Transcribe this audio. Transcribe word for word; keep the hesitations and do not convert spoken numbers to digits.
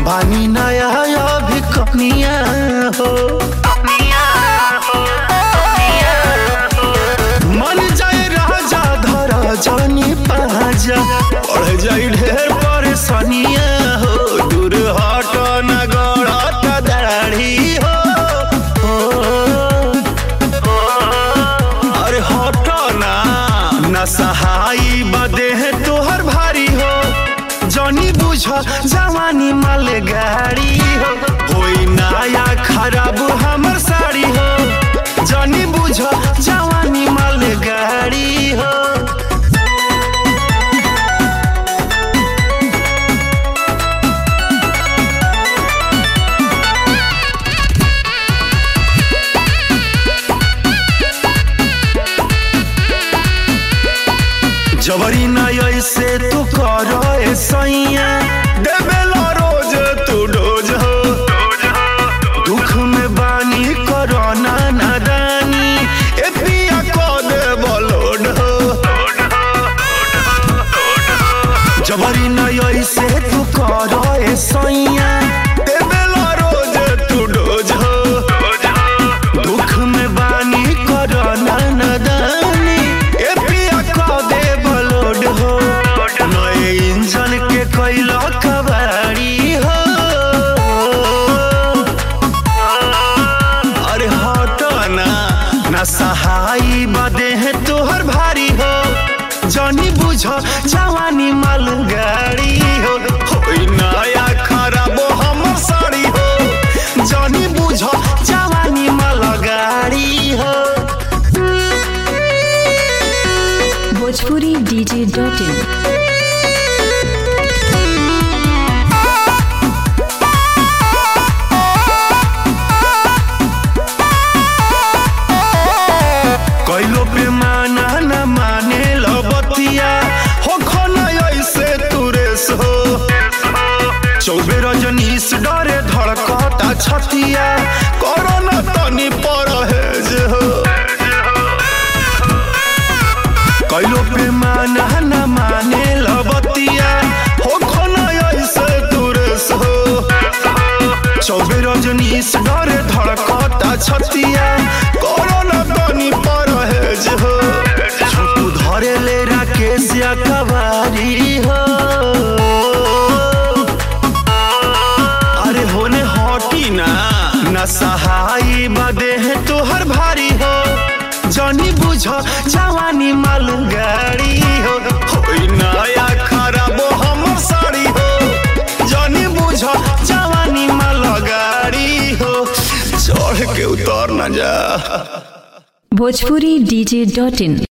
बानी नया अभी कनिया हो मन जाए राजा धरा जानी पाजा बढ़ जाए ढेर परेशानिया हो दूर हट न गड़त दाढ़ी हो अरे हट ना न सहाई बदे है तोहर भारी हो जनी बुझ जवानी माल गाड़ी हो होई नया खराब हमर साड़ी हो जनी बुझ जवानी माल गाड़ी हो जबरी ना ऐसे तू करो सैया देवेला रोज तू डोज हो दुख में बानी करो ना नादानी ए पिया को दे बलोड हो जबरी ना ऐसे तू करो सैया देवेला रोज तू डोज हो दुख में बानी करो ना नादानी ए पिया को दे हो नए इंजन के कैला कबाड़ी हो अरे हट ना न सहाई बदे है तोहर भारी हो जनी बुझ जवानी माल गाड़ी हो होई नया खराब हमर साड़ी हो जनी बुझ जवानी माल गाड़ी हो भोजपुरी डीजे डॉट इन कैलो पे माना न माने लबतिया हो खोना ऐसे तुरेस हो चौबे रजनीश डरे धड़कता छतिया करो न तनी परहेज हो कैलो पे माना न माने लबतिया हो खोना ऐसे तुरेस हो चौबे रजनीश डरे धड़कता छतिया करो न तनी परहेज हो छोटू धरे ले राकेश या कवारी हो अरे होने हटी ना न सहाई बदे है तोहर भारी हो जनी बुझ जवानी माल गाड़ी हो होई नया खराब हमर साड़ी हो जनी बुझ जवानी माल गाड़ी हो चढ़ के उतर न जा भोजपुरी डीजे डॉट इन।